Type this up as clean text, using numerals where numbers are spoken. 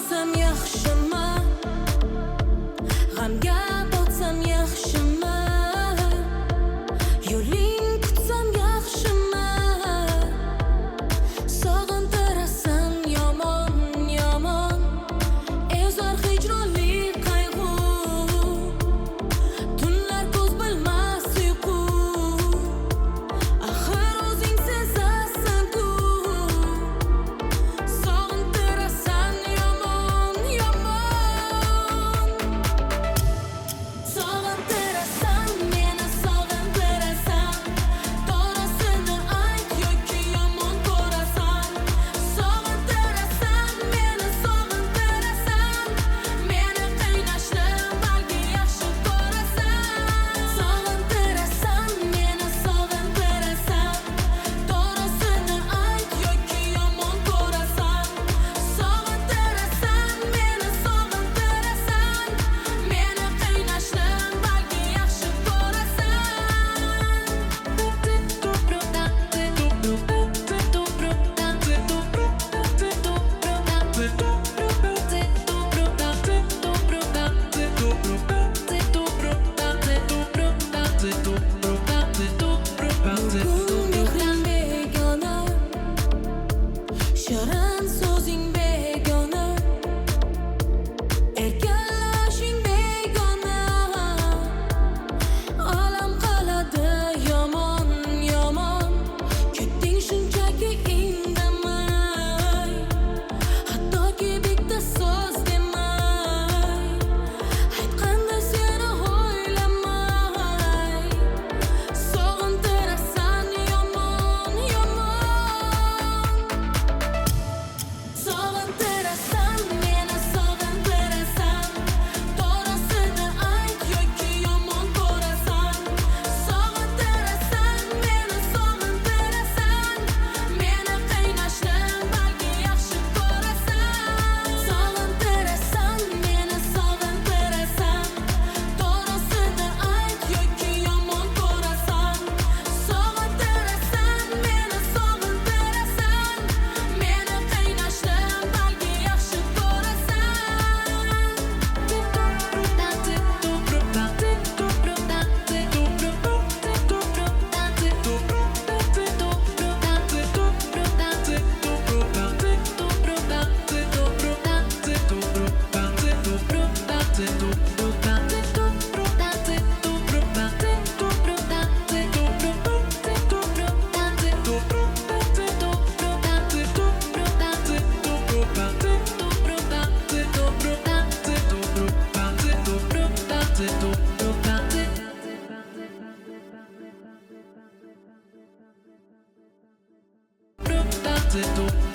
botsam yaxshimi, g'amga botsam yaxshimi, yo'ling kutsam yaxshimi, sog'intirasan yomon yomon, ezar hijronli qayg'u, tunlar ko'z bilmas uyqu, axir o'zing sezasan-ku, sog'intirasan yomon yomon, sog'intirasan meni sog'intirasan, to'g'risini ayt yoki yomon ko'rasan, sog'intirasan meni sog'intirasan, meni qiynashni balki yaxshi ko'rasan, sog'intirasan meni sog'intirasan, to'g'risini ayt yoki yomon ko'rasan, sog'intirasan meni sog'intirasan, meni qiynashni balki yaxshi Bugun mehring begona, shirin so'zing begona, erkalashing begona, olam qiladi yomon yomon, ketding shunchaki indamay, hattoki bitta so'z demay, aytganda seni o'ylamay, sog'intirasan yomon yomon, sog'intirasan meni sog'intirasan, to'g'risini ayt yoki yomon ko'rasan, sog'intirasan meni sog'intirasan, meni qiynashni balki yaxshi ko'rasan, sog'intirasan meni sog'intirasan, to'g'risini ayt yoki yomon ko'rasan, sog'intirasan meni sog'intirasan, meni qiynashni balki yaxshi Tout